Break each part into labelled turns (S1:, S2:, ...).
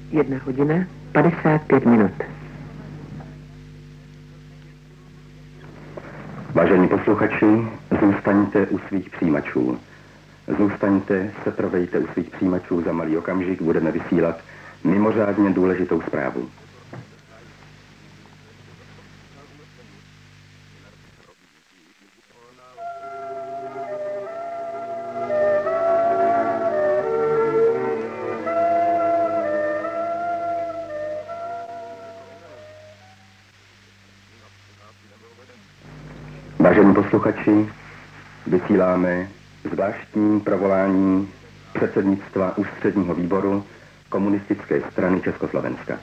S1: 1:55.
S2: Vážení posluchači, zůstaňte u svých přijímačů. Zůstaňte, setrvejte u svých přijímačů, za malý okamžik budeme vysílat mimořádně důležitou zprávu. Vážení posluchači, vysíláme zvláštní provolání předsednictva Ústředního výboru Komunistické strany Československa.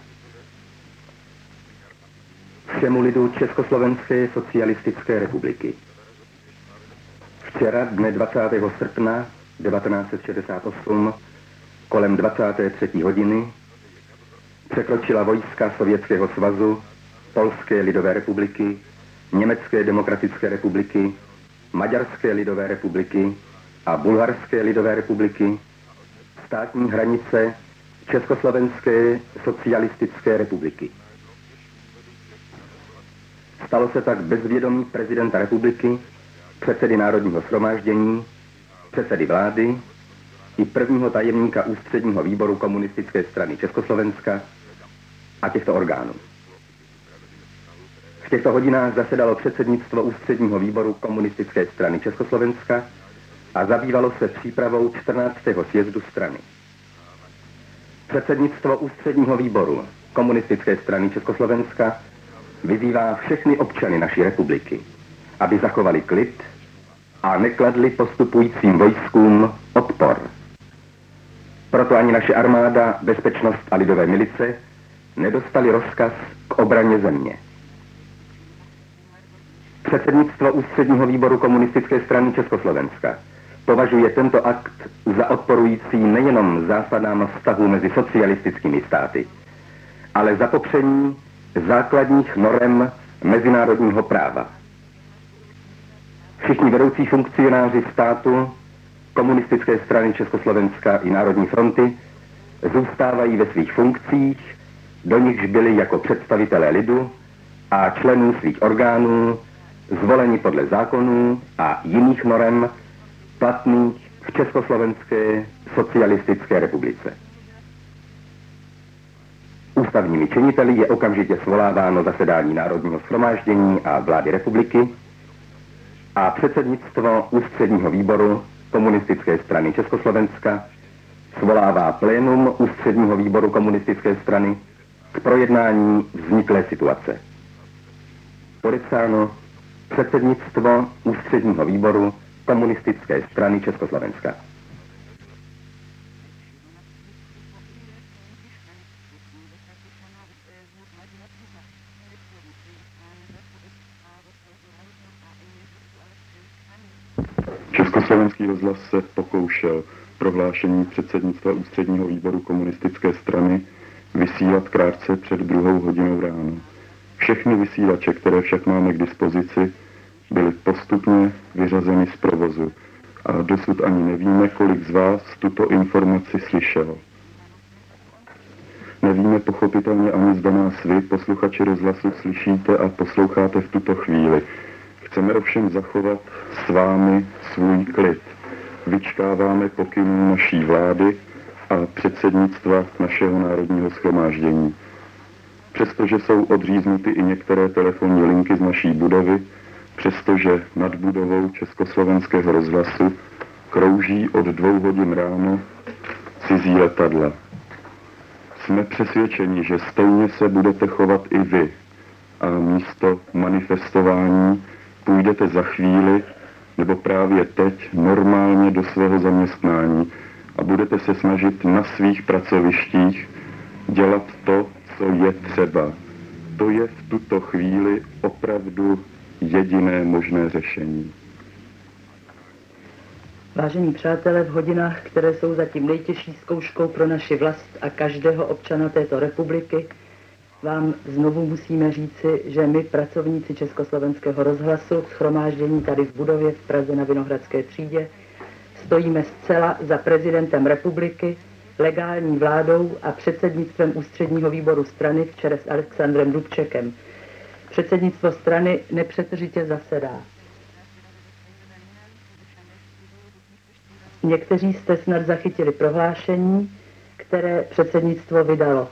S2: Všemu lidu Československé socialistické republiky. Včera, dne 20. srpna 1968, kolem 23. hodiny, překročila vojska Sovětského svazu, Polské lidové republiky, Německé demokratické republiky, Maďarské lidové republiky a Bulharské lidové republiky státní hranice Československé socialistické republiky. Stalo se tak bez vědomí prezidenta republiky, předsedy Národního shromáždění, předsedy vlády i prvního tajemníka Ústředního výboru Komunistické strany Československa a těchto orgánů. V těchto hodinách zasedalo předsednictvo Ústředního výboru Komunistické strany Československa a zabývalo se přípravou 14. sjezdu strany. Předsednictvo Ústředního výboru Komunistické strany Československa vyzývá všechny občany naší republiky, aby zachovali klid a nekladli postupujícím vojskům odpor. Proto ani naše armáda, bezpečnost a lidové milice nedostali rozkaz k obraně země. Předsednictvo Ústředního výboru Komunistické strany Československa považuje tento akt za odporující nejenom zásadám vztahu mezi socialistickými státy, ale za popření základních norem mezinárodního práva. Všichni vedoucí funkcionáři státu, Komunistické strany Československa i Národní fronty zůstávají ve svých funkcích, do nichž byli jako představitelé lidu a členů svých orgánů zvoleni podle zákonů a jiných norem platných v Československé socialistické republice. Ústavními činiteli je okamžitě svoláváno zasedání Národního shromáždění a vlády republiky a předsednictvo Ústředního výboru Komunistické strany Československa svolává plénum Ústředního výboru Komunistické strany k projednání vzniklé situace. Podepsáno předsednictvo Ústředního výboru Komunistické strany Československa.
S3: Československý rozhlas se pokoušel prohlášení předsednictva Ústředního výboru Komunistické strany vysílat krátce před 2. hodinou ráno. Všechny vysílače, které však máme k dispozici, byly postupně vyřazeny z provozu a dosud ani nevíme, kolik z vás tuto informaci slyšelo. Nevíme pochopitelně ani, zda nás vy, posluchači rozhlasu, slyšíte a posloucháte v tuto chvíli. Chceme ovšem zachovat s vámi svůj klid. Vyčkáváme pokynů naší vlády a předsednictva našeho Národního shromáždění. Přestože jsou odříznuty i některé telefonní linky z naší budovy, přestože nad budovou Československého rozhlasu krouží od 2 hodin ráno cizí letadla. Jsme přesvědčeni, že stejně se budete chovat i vy a místo manifestování půjdete za chvíli nebo právě teď normálně do svého zaměstnání a budete se snažit na svých pracovištích dělat to, co je třeba. To je v tuto chvíli opravdu jediné možné řešení.
S1: Vážení přátelé, v hodinách, které jsou zatím nejtěžší zkouškou pro naši vlast a každého občana této republiky, vám znovu musíme říci, že my, pracovníci Československého rozhlasu, shromáždění tady v budově v Praze na Vinohradské třídě, stojíme zcela za prezidentem republiky legální vládou a předsednictvem ústředního výboru strany v čele s Alexandrem Dubčekem. Předsednictvo strany nepřetržitě zasedá. Někteří jste snad zachytili prohlášení, které předsednictvo vydalo.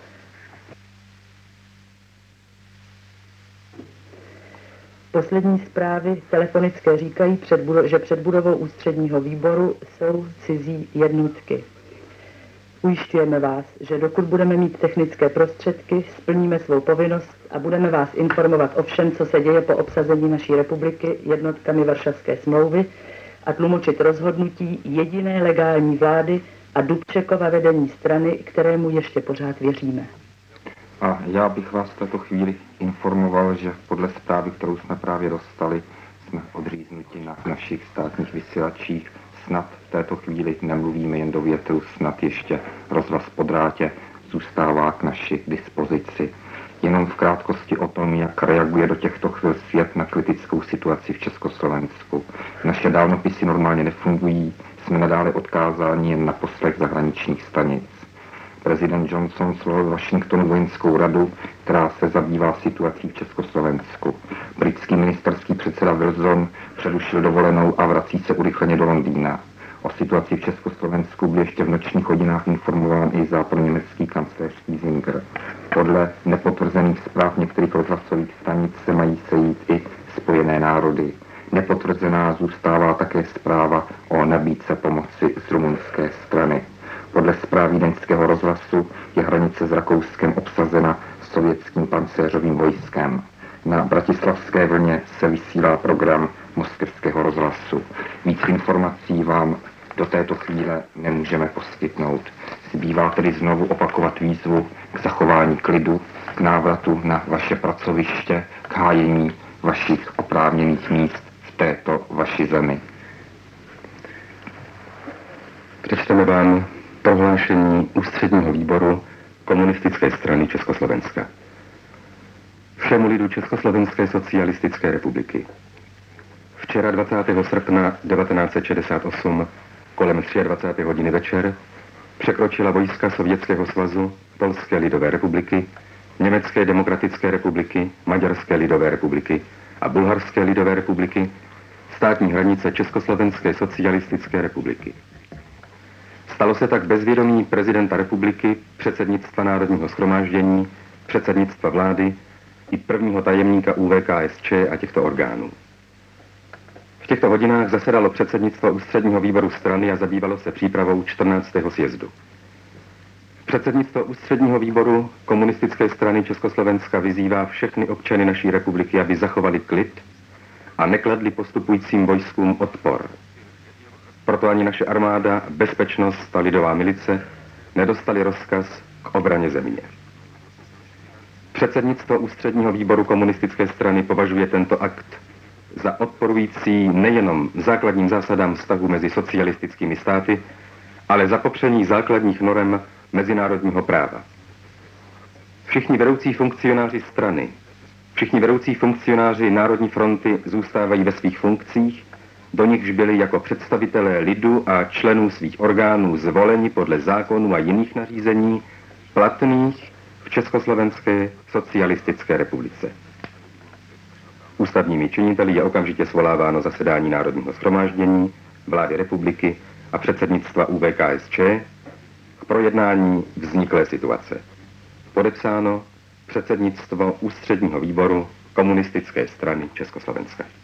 S1: Poslední zprávy telefonické říkají, že před budovou ústředního výboru jsou cizí jednotky. Ujišťujeme vás, že dokud budeme mít technické prostředky, splníme svou povinnost a budeme vás informovat o všem, co se děje po obsazení naší republiky jednotkami Varšavské smlouvy a tlumočit rozhodnutí jediné legální vlády a Dubčekova vedení strany, kterému ještě pořád věříme.
S4: A já bych vás v této chvíli informoval, že podle zprávy, kterou jsme právě dostali, jsme odříznuti na našich státních vysílačích. Snad v této chvíli nemluvíme jen do větru, snad ještě rozhlas po drátě zůstává k naší dispozici. Jenom v krátkosti o tom, jak reaguje do těchto chvil svět na kritickou situaci v Československu. Naše dálnopisy normálně nefungují, jsme nadále odkázáni jen na poslech zahraničních stanic. Prezident Johnson svolal v Washingtonu vojenskou radu, která se zabývá situací v Československu. Britský ministerský předseda Wilson přerušil dovolenou a vrací se urychleně do Londýna. O situaci v Československu byl ještě v nočních hodinách informován i západoněmecký kancléř Kiesinger. Podle nepotvrzených zpráv některých rozhlasových stanic se mají sejít i Spojené národy. Nepotvrzená zůstává také zpráva o nabídce pomoci z rumunské strany. Podle zpráv vídeňského rozhlasu je hranice s Rakouskem obsazena sovětským pancéřovým vojskem. Na bratislavské vlně se vysílá program moskevského rozhlasu. Víc informací vám do této chvíle nemůžeme poskytnout. Zbývá tedy znovu opakovat výzvu k zachování klidu, k návratu na vaše pracoviště, k hájení vašich oprávněných míst v této vaší zemi.
S3: Přečteme vám prohlášení ústředního výboru Komunistické strany Československa. Všemu lidu Československé socialistické republiky. Včera 20. srpna 1968 kolem 23. hodiny večer překročila vojska Sovětského svazu, Polské lidové republiky, Německé demokratické republiky, Maďarské lidové republiky a Bulharské lidové republiky státní hranice Československé socialistické republiky. Stalo se tak bez vědomí prezidenta republiky, předsednictva Národního shromáždění, předsednictva vlády i prvního tajemníka ÚVKSČ a těchto orgánů. V těchto hodinách zasedalo předsednictvo ústředního výboru strany a zabývalo se přípravou 14. sjezdu. Předsednictvo ústředního výboru Komunistické strany Československa vyzývá všechny občany naší republiky, aby zachovali klid a nekladli postupujícím vojskům odpor. Proto ani naše armáda, bezpečnost a lidová milice nedostali rozkaz k obraně země. Předsednictvo ústředního výboru komunistické strany považuje tento akt za odporující nejenom základním zásadám vztahu mezi socialistickými státy, ale za popření základních norem mezinárodního práva. Všichni vedoucí funkcionáři strany, všichni vedoucí funkcionáři Národní fronty zůstávají ve svých funkcích, do nichž byli jako představitelé lidu a členů svých orgánů zvoleni podle zákonů a jiných nařízení platných v Československé socialistické republice. Ústavními činiteli je okamžitě svoláváno zasedání Národního shromáždění, vlády republiky a předsednictva ÚVKSČ k projednání vzniklé situace. Podepsáno předsednictvo ústředního výboru Komunistické strany Československa.